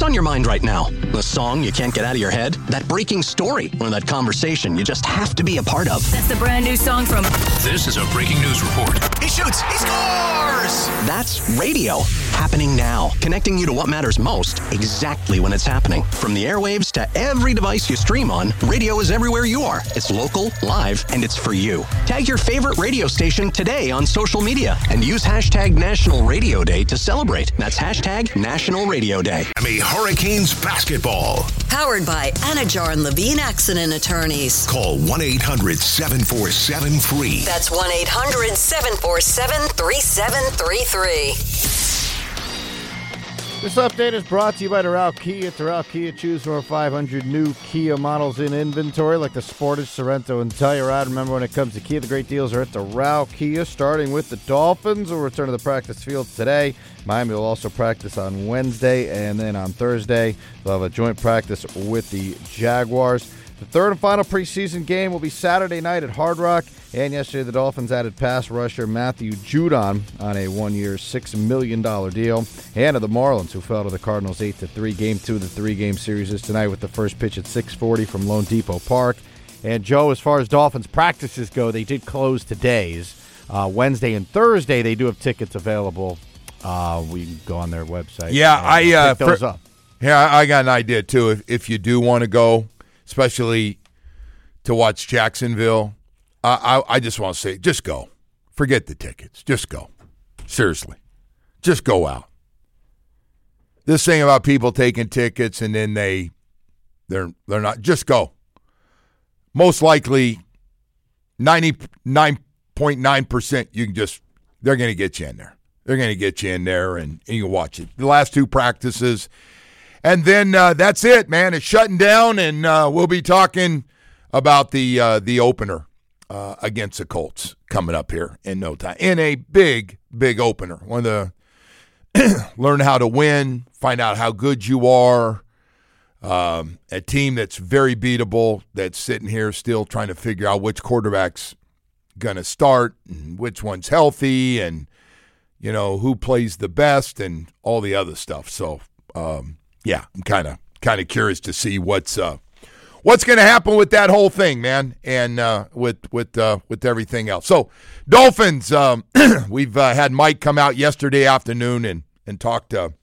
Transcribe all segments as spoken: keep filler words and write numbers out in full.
What's on your mind right now? The song you can't get out of your head? That breaking story? Or that conversation you just have to be a part of? That's the brand new song from... This is a breaking news report. He shoots! He scores! That's radio. Happening now. Connecting you to what matters most exactly when it's happening. From the airwaves to every device you stream on, radio is everywhere you are. It's local, live, and it's for you. Tag your favorite radio station today on social media and use hashtag National Radio Day to celebrate. That's hashtag National Radio Day. Miami Hurricanes basketball. Powered by Anajar and Levine Accident Attorneys. Call one eight hundred seven four seven free. That's one eight hundred seven four seven three seven three three. This update is brought to you by Doral Kia. At Doral Kia, choose from over five hundred new Kia models in inventory, like the Sportage, Sorento, and Telluride. Remember, when it comes to Kia, the great deals are at Doral Kia, starting with the Dolphins, who will return to the practice field today. Miami will also practice on Wednesday, and then on Thursday, they'll have a joint practice with the Jaguars. The third and final preseason game will be Saturday night at Hard Rock. And yesterday, the Dolphins added pass rusher Matthew Judon on a one-year, six million dollars deal. And to the Marlins, who fell to the Cardinals eight to three. Game two of the three-game series is tonight with the first pitch at six forty from Lone Depot Park. And, Joe, as far as Dolphins practices go, they did close today's. Uh, Wednesday and Thursday, they do have tickets available. Uh, we can go on their website. Yeah, I uh, pick those for, up. Yeah, I got an idea, too. If, if you do want to go, especially to watch Jacksonville, I, I just want to say, just go. Forget the tickets. Just go. Seriously. Just go out. This thing about people taking tickets and then they, they're they're not. Just go. Most likely, ninety-nine point nine percent, you can just, they're going to get you in there. They're going to get you in there and, and you can watch it. The last two practices. And then uh, that's it, man. It's shutting down, and uh, we'll be talking about the uh, the opener. Uh, against the Colts coming up here in no time. In a big, big opener. One of the learn how to win, find out how good you are. Um, a team that's very beatable, that's sitting here still trying to figure out which quarterback's going to start and which one's healthy and, you know, who plays the best and all the other stuff. So, um, yeah, I'm kind of kind of curious to see what's uh, – What's going to happen with that whole thing, man, and uh, with with uh, with everything else? So, Dolphins, um, we've uh, had Mike come out yesterday afternoon and and talked uh,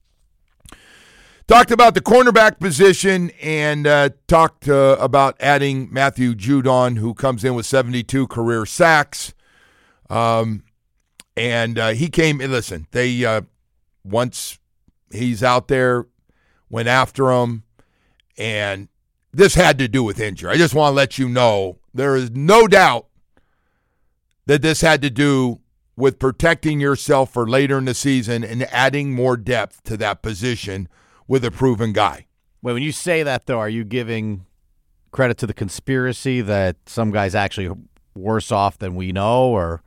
talked about the cornerback position and uh, talked uh, about adding Matthew Judon, who comes in with seventy-two career sacks. Um, and uh, he came. Listen, they uh, once he's out there, went after him, and this had to do with injury. I just want to let you know there is no doubt that this had to do with protecting yourself for later in the season and adding more depth to that position with a proven guy. Wait, when you say that, though, are you giving credit to the conspiracy that some guy's actually worse off than we know, or?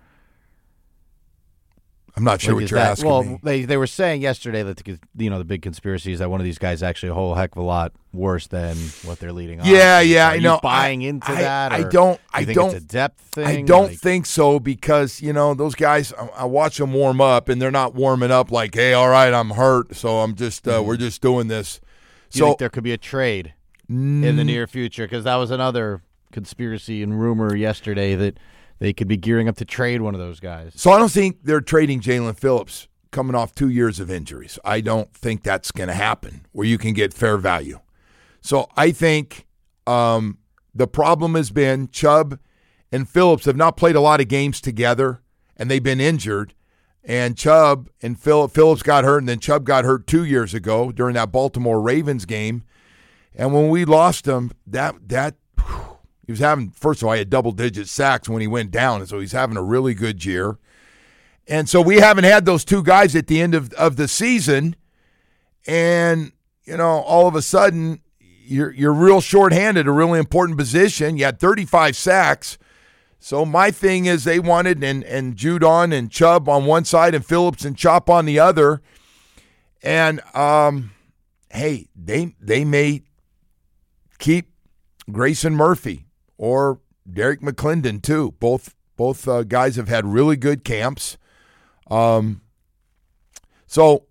I'm not sure like, what you're that, asking well, me. they they were saying yesterday that the, you know the big conspiracy is that one of these guys is actually a whole heck of a lot worse than what they're leading on. Yeah, yeah, Are I you know. buying I, into I, that? I or don't. do I you think don't. It's a depth thing. I don't like, think so because you know those guys. I, I watch them warm up, and they're not warming up like, "Hey, all right, I'm hurt, so I'm just uh, mm-hmm. we're just doing this." Do so you think there could be a trade mm, in the near future? Because that was another conspiracy and rumor yesterday that they could be gearing up to trade one of those guys. So I don't think they're trading Jalen Phillips coming off two years of injuries. I don't think that's going to happen where you can get fair value. So I think um, the problem has been Chubb and Phillips have not played a lot of games together, and they've been injured. And Chubb and Phil, Phillips got hurt, and then Chubb got hurt two years ago during that Baltimore Ravens game. And when we lost him, that that whew, he was having, first of all, he had double-digit sacks when he went down, and so he's having a really good year. And so we haven't had those two guys at the end of, of the season. And, you know, all of a sudden, you're you're real shorthanded, a really important position. You had thirty-five sacks. So my thing is they wanted, and, and Judon and Chubb on one side and Phillips and Chop on the other. And, um, hey, they they may keep Grayson Murphy or Derek McClendon too. Both, both uh, guys have had really good camps. Um, so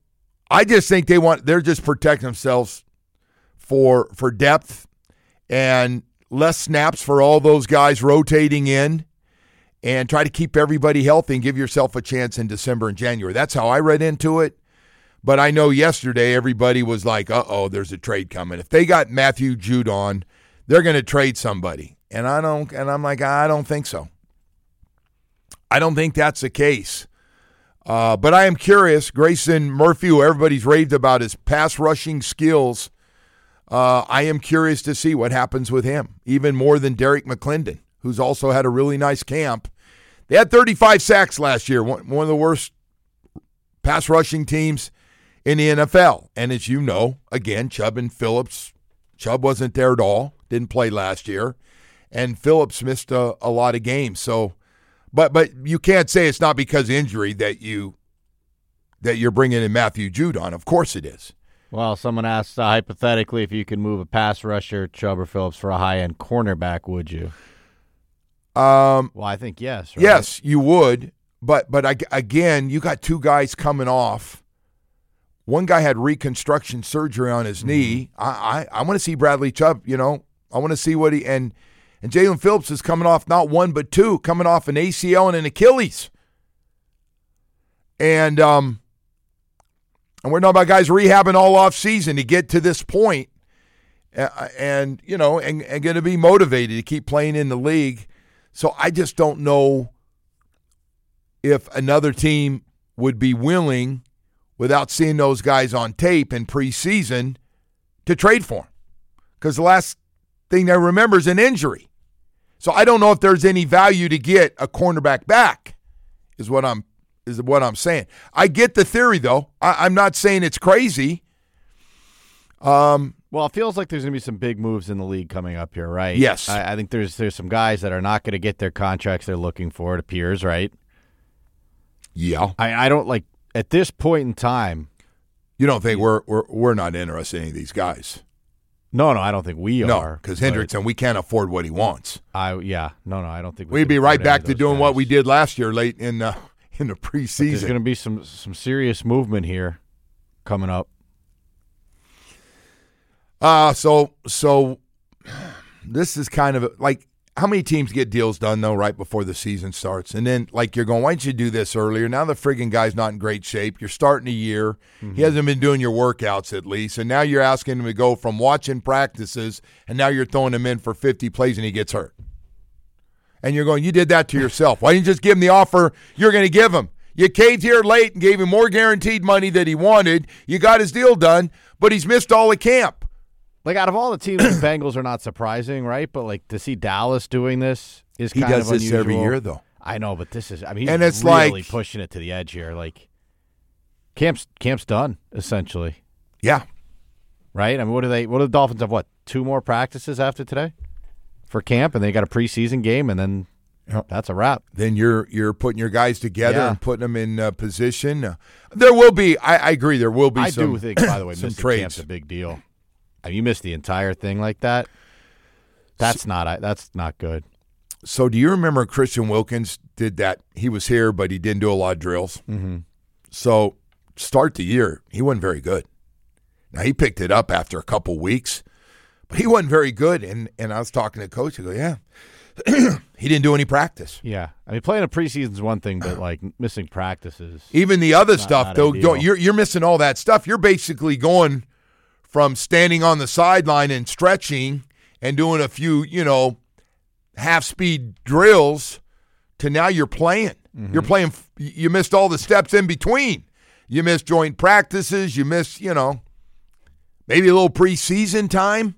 I just think they want they're just protecting themselves for for depth and less snaps for all those guys rotating in, and try to keep everybody healthy and give yourself a chance in December and January. That's how I read into it. But I know yesterday everybody was like, uh-oh, there's a trade coming. If they got Matthew Judon, they're going to trade somebody. And I don't and I'm like, I don't think so. I don't think that's the case. Uh, but I am curious. Grayson Murphy, who everybody's raved about his pass rushing skills, uh, I am curious to see what happens with him, even more than Derek McClendon, who's also had a really nice camp. They had thirty-five sacks last year, one, one of the worst pass rushing teams in the N F L. And as you know, again, Chubb and Phillips, Chubb wasn't there at all, didn't play last year, and Phillips missed a, a lot of games. So, but but you can't say it's not because of injury that you that you're bringing in Matthew Judon. Of course it is. Well, someone asked uh, hypothetically if you could move a pass rusher, Chubb or Phillips, for a high-end cornerback, would you? Um, well, I think yes. Right? Yes, you would. But but again, you got two guys coming off. One guy had reconstruction surgery on his mm-hmm. knee. I I, I want to see Bradley Chubb. You know, I want to see what he and and Jalen Phillips is coming off not one but two, coming off an A C L and an Achilles. And um, and we're talking about guys rehabbing all off season to get to this point, uh, and you know, and, and going to be motivated to keep playing in the league. So I just don't know if another team would be willing, without seeing those guys on tape in preseason, to trade for them. Because the last thing they remember is an injury. So I don't know if there's any value to get a cornerback back, is what I'm is what I'm saying. I get the theory, though. I, I'm not saying it's crazy. Um, well, it feels like there's going to be some big moves in the league coming up here, right? Yes. I, I think there's there's some guys that are not going to get their contracts they're looking for, it appears, right? Yeah. I, I don't like at this point in time. You don't think we're we're we're not interested in any of these guys? No, no, I don't think we no, are. No, because Hendrickson, we can't afford what he wants. I yeah, no, no, I don't think we we'd be right back to doing guys. what we did last year, late in the in the preseason. But there's going to be some some serious movement here coming up. Uh so so this is kind of like, how many teams get deals done, though, right before the season starts? And then, like, you're going, why didn't you do this earlier? Now the friggin' guy's not in great shape. You're starting a year. Mm-hmm. He hasn't been doing your workouts, at least. And now you're asking him to go from watching practices, and now you're throwing him in for fifty plays, and he gets hurt. And you're going, you did that to yourself. Why didn't you just give him the offer you're going to give him? You caved here late and gave him more guaranteed money that he wanted. You got his deal done, but he's missed all of camp. Like, out of all the teams, the Bengals are not surprising, right? But, like, to see Dallas doing this is kind of unusual. He does this unusual. every year, though. I know, but this is – I mean, he's and it's really like, pushing it to the edge here. Like, camp's camp's done, essentially. Yeah. Right? I mean, what do they – what do the Dolphins have, what, two more practices after today for camp? And they got a preseason game, and then yep. that's a wrap. Then you're you're putting your guys together yeah. and putting them in uh, position. Uh, there will be – I agree, there will be I some I do think, by the way, some missing trades. camp's a big deal. I mean, you missed the entire thing like that. That's so, not that's not good. So do you remember Christian Wilkins did that? He was here, but he didn't do a lot of drills. Mm-hmm. So start the year, he wasn't very good. Now, he picked it up after a couple weeks, but he wasn't very good. And, and I was talking to the coach. I go, yeah, he didn't do any practice. Yeah. I mean, playing a preseason is one thing, but, like, missing practices. Even the other not, stuff, not though, ideal. you're, you're missing all that stuff. You're basically going – from standing on the sideline and stretching and doing a few, you know, half-speed drills to now you're playing. Mm-hmm. You're playing – you missed all the steps in between. You missed joint practices. You missed, you know, maybe a little preseason time.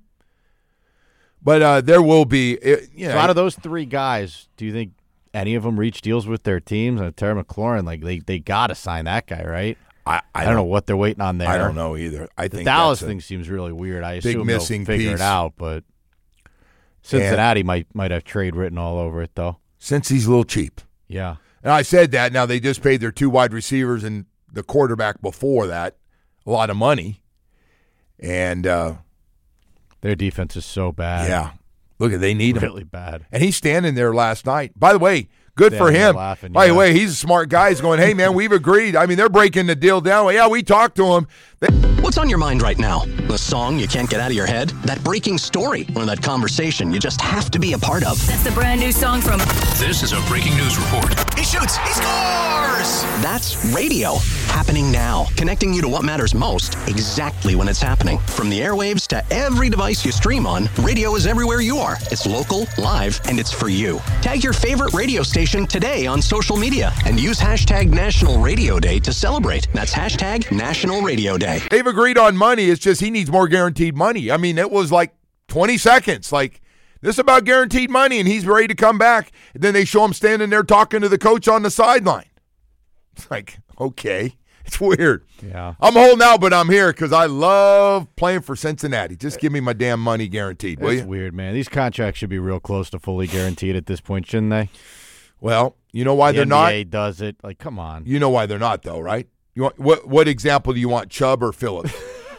But uh, there will be – you know, so out of those three guys, do you think any of them reach deals with their teams? And Terry McLaurin, like, they, they got to sign that guy, right? I, I, I don't know what they're waiting on there. I don't know either. I the think Dallas that's thing seems really weird. I big assume missing they'll figure piece. it out, but Cincinnati and might might have trade written all over it, though. Since he's a little cheap. Yeah. And I said that. Now, they just paid their two wide receivers and the quarterback before that a lot of money. And uh, their defense is so bad. Yeah. Look, they need him. Really bad. And he's standing there last night. By the way, Good for standing there him. laughing, By the yeah. way, he's a smart guy. He's going, hey, man, we've agreed. I mean, they're breaking the deal down. Well, yeah, we talked to him. They- What's on your mind right now? The song you can't get out of your head? That breaking story? Or that conversation you just have to be a part of? That's the brand new song from This is a breaking news report. He shoots. He scores. That's radio. Happening now. Connecting you to what matters most exactly when it's happening. From the airwaves to every device you stream on, radio is everywhere you are. It's local, live, and it's for you. Tag your favorite radio station today on social media and use hashtag National Radio Day to celebrate. That's hashtag National Radio Day. They've agreed on money. It's just he needs more guaranteed money. I mean, it was like twenty seconds. Like, this is about guaranteed money, and he's ready to come back. And then they show him standing there talking to the coach on the sideline. It's like, okay. It's weird. Yeah. I'm holding out, but I'm here because I love playing for Cincinnati. Just give me my damn money guaranteed, will It's you? weird, man. These contracts should be real close to fully guaranteed at this point, shouldn't they? Well, you know why the they're N B A not? does it. Like, come on. You know why they're not, though, right? You want what? What example do you want, Chubb or Phillips?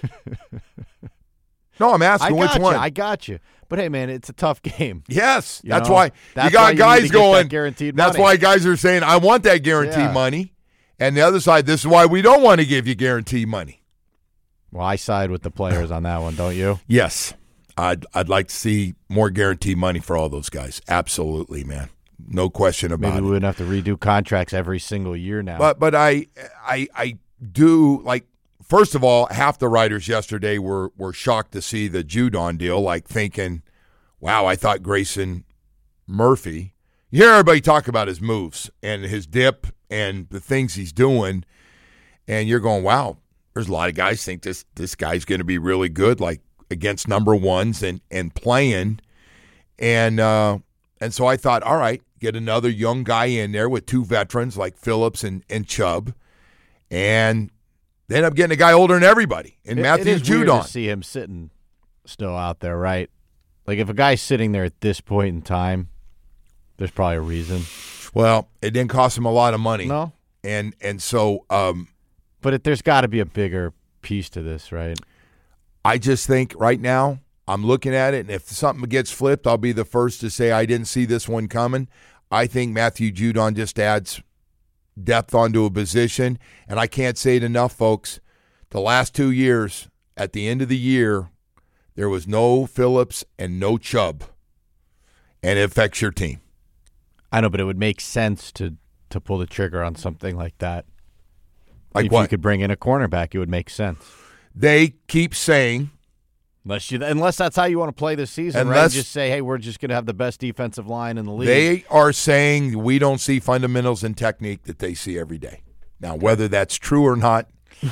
No, I'm I asking which got you. one. I got you. But hey, man, it's a tough game. Yes, You that's know, why that's you got why you need guys to get that going. guaranteed That's money. why guys are saying, "I want that guaranteed Yeah. money," and the other side, this is why we don't want to give you guaranteed money. Well, I side with the players on that one, don't you? Yes, I'd I'd like to see more guaranteed money for all those guys. Absolutely, man, no question about Maybe it. we wouldn't have to redo contracts every single year now. But but I I I do like. First of all, half the writers yesterday were were shocked to see the Judon deal, like thinking, "Wow, I thought Grayson Murphy." You hear everybody talk about his moves and his dip and the things he's doing, and you're going, "Wow." There's a lot of guys think this this guy's going to be really good, like against number ones and and playing, and uh, and so I thought, all right, get another young guy in there with two veterans like Phillips and and Chubb, and they end up getting a guy older than everybody, and It- Matthew it is weird Judon. to see him sitting still out there, right? Like if a guy's sitting there at this point in time, there's probably a reason. Well, it didn't cost him a lot of money, No, and and so um, but it, there's got to be a bigger piece to this, right? I just think right now I'm looking at it, and if something gets flipped, I'll be the first to say I didn't see this one coming. I think Matthew Judon just adds depth onto a position, and I can't say it enough, folks. The last two years, at the end of the year, there was no Phillips and no Chubb, and it affects your team. I know, but it would make sense to to pull the trigger on something like that. Like if what? you could bring in a cornerback, it would make sense. They keep saying, Unless you, unless that's how you want to play this season, right? Unless- Just say, hey, we're just going to have the best defensive line in the league. they are saying we don't see fundamentals and technique that they see every day. Now, whether that's true or not,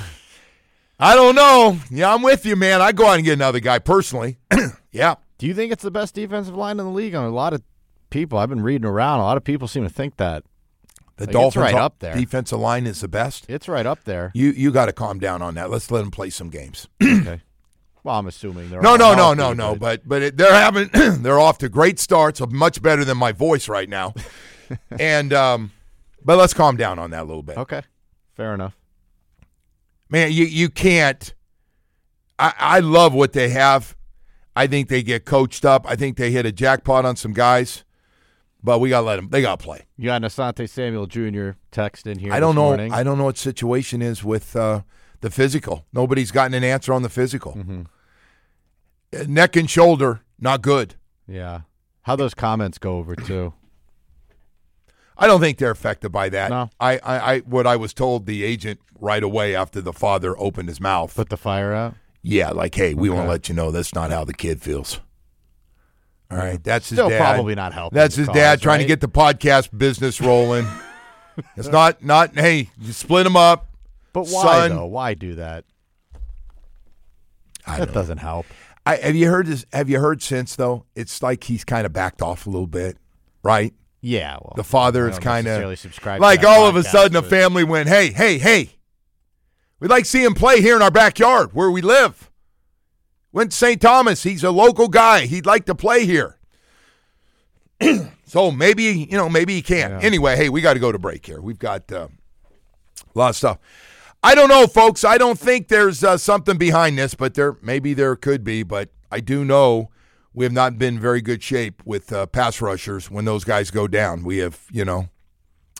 I don't know. Yeah, I'm with you, man. I'd go out and get another guy personally. Yeah. Do you think it's the best defensive line in the league? On a lot of people, I've been reading around. A lot of people seem to think that The Like, it's Dolphins right up there. defensive line is the best. it's right up there. You you got to calm down on that. Let's let them play some games. Okay. Well, I'm assuming they're No, all no, no, healthy, no, no. But but it, they're having they're off to great starts, much better than my voice right now. and um, but let's calm down on that a little bit. okay, fair enough. Man, you you can't. I I love what they have. I think they get coached up. I think they hit a jackpot on some guys. But we gotta let them. They gotta play. You got an Asante Samuel Junior text in here. I don't this know. morning. I don't know what situation is with uh, the physical. Nobody's gotten an answer on the physical. Mm-hmm. Uh, Neck and shoulder, not good. Yeah. How those comments go over too. I don't think they're affected by that. No. I, I, I, what I was told the agent right away after the father opened his mouth. Put the fire out. Yeah, like, hey, we want Okay. to let you know that's not how the kid feels. All right, that's Still his dad. probably not helping That's the his cause, dad trying to right? get the podcast business rolling. It's not, not. Hey, you split them up. But why Son. though? Why do that? I That don't know. doesn't help. I, have you heard this? Have you heard since though? It's like he's kind of backed off a little bit, right? Yeah. Well, The father I is don't kind necessarily of subscribe to like that all of a podcast, sudden a but- family went, hey, hey, hey, we'd like to see him play here in our backyard where we live. Went to Saint Thomas. He's a local guy. He'd like to play here. So maybe, you know, maybe he can't. Yeah. Anyway, hey, we got to go to break here. We've got uh, a lot of stuff. I don't know, folks. I don't think there's uh, something behind this, but there maybe there could be. But I do know we have not been in very good shape with uh, pass rushers when those guys go down. We have, you know,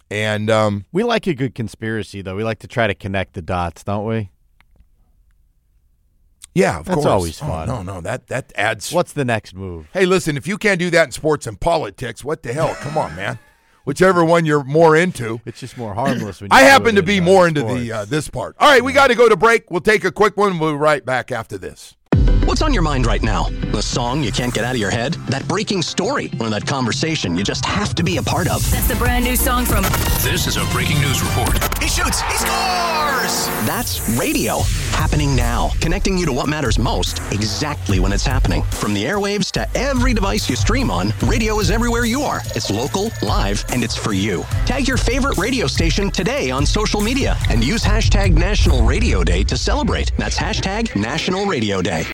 And um, We like a good conspiracy, though. We like to try to connect the dots, don't we? yeah, of That's course. always Oh, fun. no, no, that that adds. What's the next move? Hey, listen, if you can't do that in sports and politics, what the hell? Come on, man. Whichever one you're more into. It's just more harmless. When you I do happen it to be in, uh, more into sports. the uh, this part. All right, we got to go to break. We'll take a quick one. We'll be right back after this. What's on your mind right now? The song you can't get out of your head? That breaking story? Or that conversation you just have to be a part of? That's the brand new song from This is a breaking news report. He shoots. He scores. That's radio. Happening now. Connecting you to what matters most exactly when it's happening. From the airwaves to every device you stream on, radio is everywhere you are. It's local, live, and it's for you. Tag your favorite radio station today on social media and use hashtag National Radio Day to celebrate. That's hashtag National Radio Day.